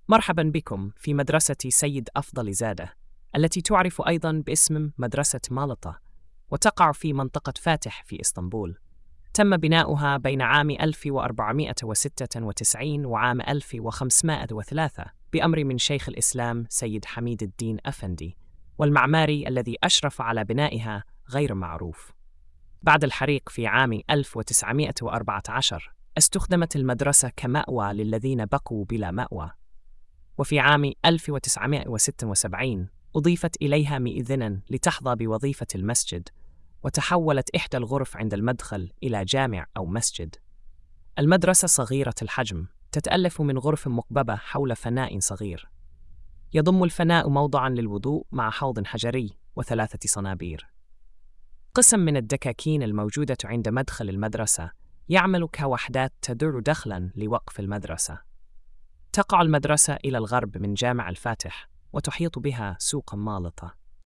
مرحبا بكم في مدرسة سيد أفضل زادة، التي تعرف أيضا باسم مدرسة مالطة، وتقع في منطقة فاتح في إسطنبول. تم بناؤها بين عام 1496 وعام 1503 بأمر من شيخ الإسلام سيد حميد الدين أفندي، والمعماري الذي أشرف على بنائها غير معروف. بعد الحريق في عام 1914 استخدمت المدرسة كمأوى للذين بقوا بلا مأوى، وفي عام 1976 أضيفت إليها مئذناً لتحظى بوظيفة المسجد، وتحولت إحدى الغرف عند المدخل إلى جامع أو مسجد. المدرسة صغيرة الحجم، تتألف من غرف مقببة حول فناء صغير. يضم الفناء موضعاً للوضوء مع حوض حجري وثلاثة صنابير. قسم من الدكاكين الموجودة عند مدخل المدرسة يعمل كوحدات تدر دخلاً لوقف المدرسة. تقع المدرسة إلى الغرب من جامع الفاتح، وتحيط بها سوق مالطة.